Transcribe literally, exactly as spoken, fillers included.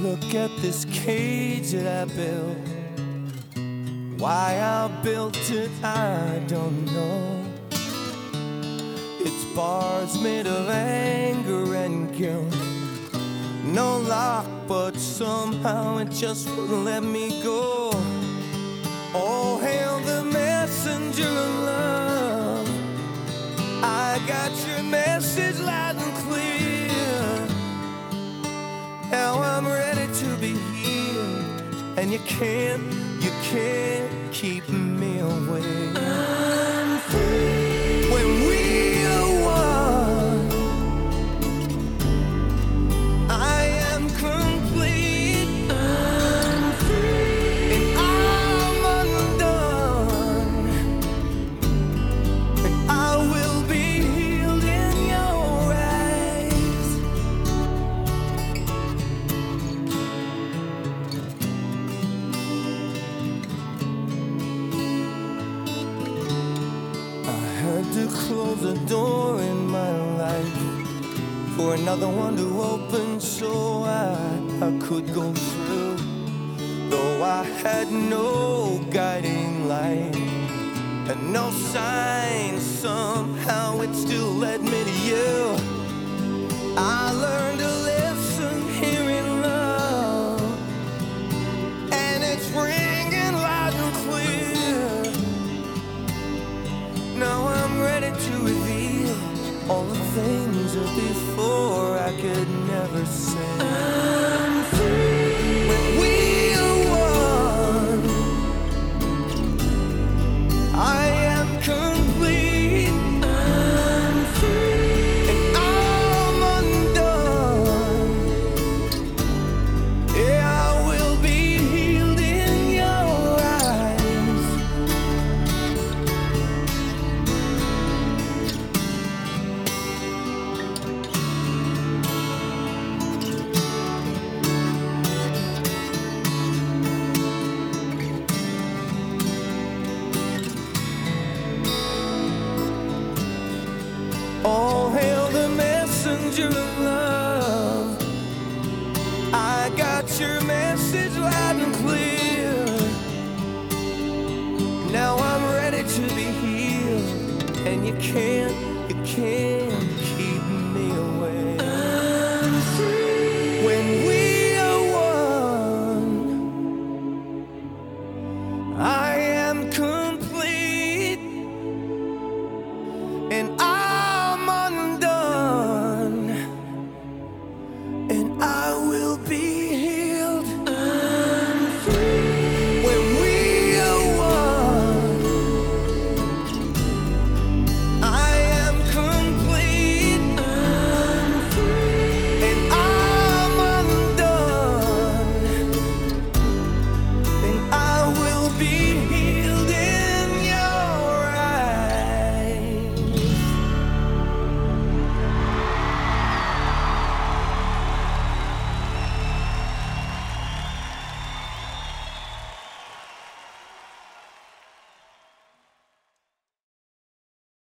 Look at this cage that I built. Why I built it, I don't know. It's bars made of anger and guilt. No lock, but somehow it just wouldn't let me go. Oh, hail the messenger of love. I got your message loud and clear. Now I'm ready to be healed, and you can't, you can't keep me away. I'm free when we are one. I am complete. I'm free and I'm undone, and I will be healed in your eyes. To close the door in my life for another one to open, so I, I could go through. Though I had no guiding light and no sign, somehow it still led me to you. I learned a lesson here in love, and it's ringing loud and clear. Now I'm ready to reveal all the things that before I could never say. I'm free when we are one. I am complete. I'm free and I'm undone. Yeah, I will be healed in your eyes. Oh, hail the messenger of love. I got your message loud and clear. Now I'm ready to be healed, and you can't, you can't